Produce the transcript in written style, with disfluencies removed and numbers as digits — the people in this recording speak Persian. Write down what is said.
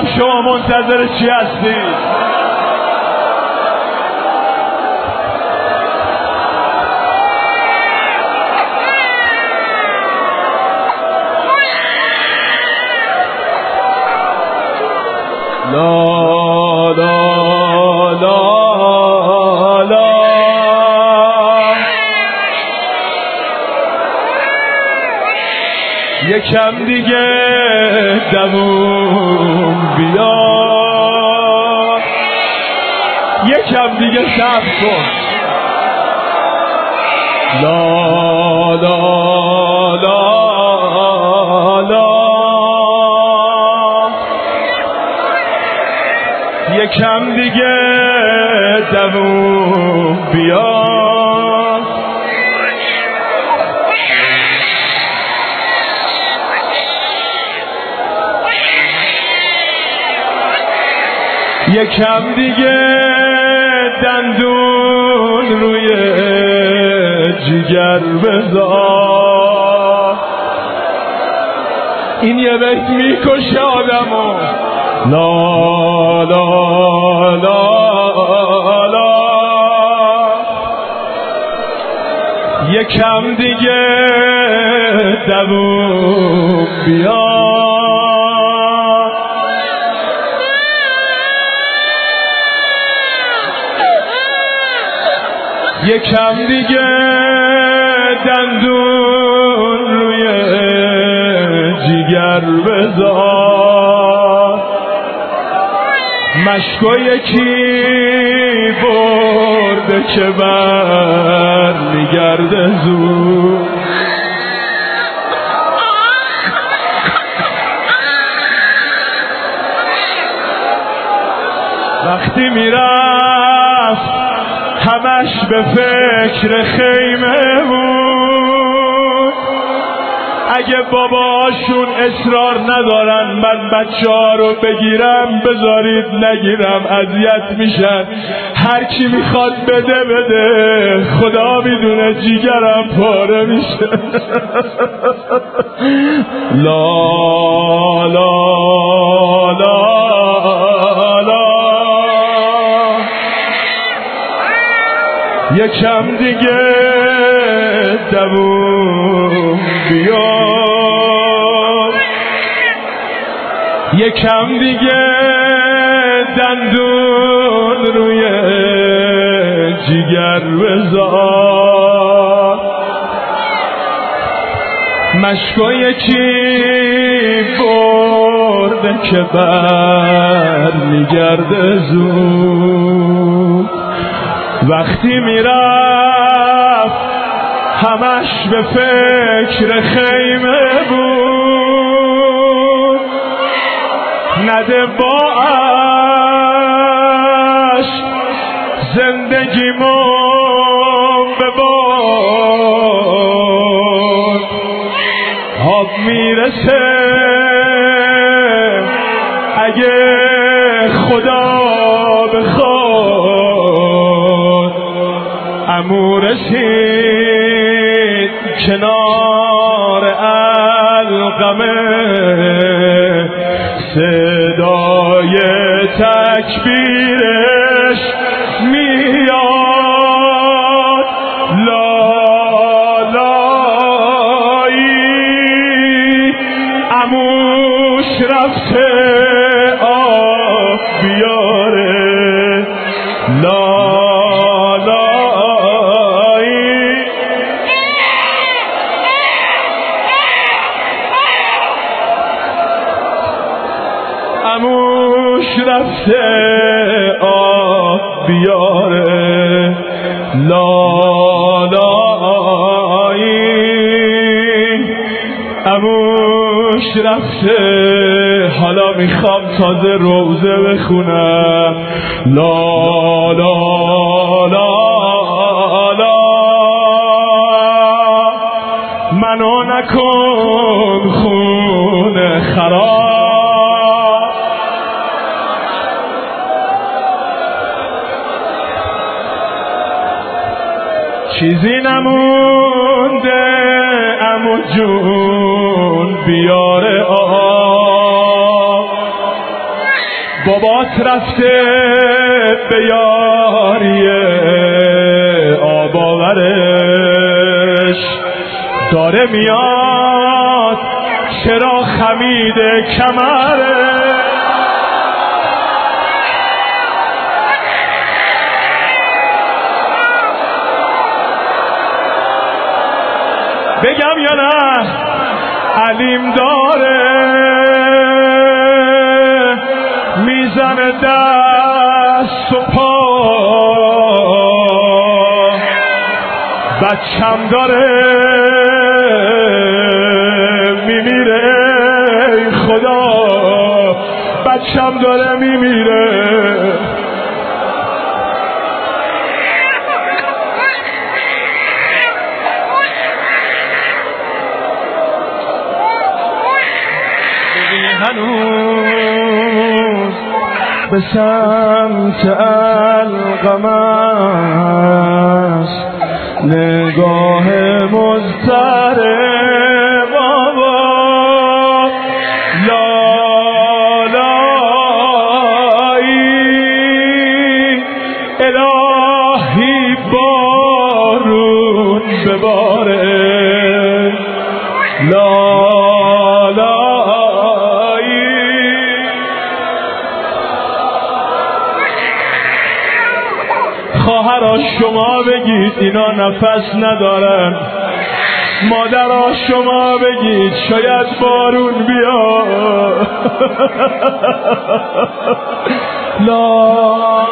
شما منتظر چی هستید؟ لا لا لا لا یکم دیگه دووم بیار، یکم دیگه صبر کن. لا لا لا لا یکم دیگه دووم بیار، یکم دیگه دندون روی جگر بذار. این یه بیت میکشه آدمو. لا لا لا لا یکم دیگه دووم بیار، یکم دیگه دندون روی جگر بذار. مشکو یکی برده که بر میگرده زود. وقتی میرفت همش به فکر خیمه بود. اگه باباشون اصرار ندارن من بچه‌ها رو بگیرم بذارید نگیرم، اذیت میشن. هر کی میخواد بده بده، خدا میدونه جیگرم پاره میشه. لا لا لا لا یکم دیگه دووم بیار، یکم دیگه دندون روی جگر بذار. مشکو یکی برده که بر میگرده زود. وقتی میرفت همش به فکر خیمه بود. نده با عشق زندگیمو ببر. آب میرسه اگه خدا بخواد، عمو رسید کنار القمه. صدای تکبیرش میاد. لا لایی عموش رفته آب بیاره. لا عموش رفته آب بیاره. لالایی عموش رفته. حالا میخوام تازه روزه بخونم. لا لا لا لا منو نکن خون خراب. چیزی نمونده عمو جون بیاره آب. بات رفته به یاری آباورش، داره میاد چرا خمیده کمره. بگم یا نه علیم داره میزنه دست و پا، بچم داره میمیره خدا، بچم داره میمیره. هنوز به سمت القم است نگاه مضطرب بابا، لالایی الهی بارون بباره، خواهرها شما بگید اینا نفس ندارن، مادرها شما بگید شاید بارون بیاد. لا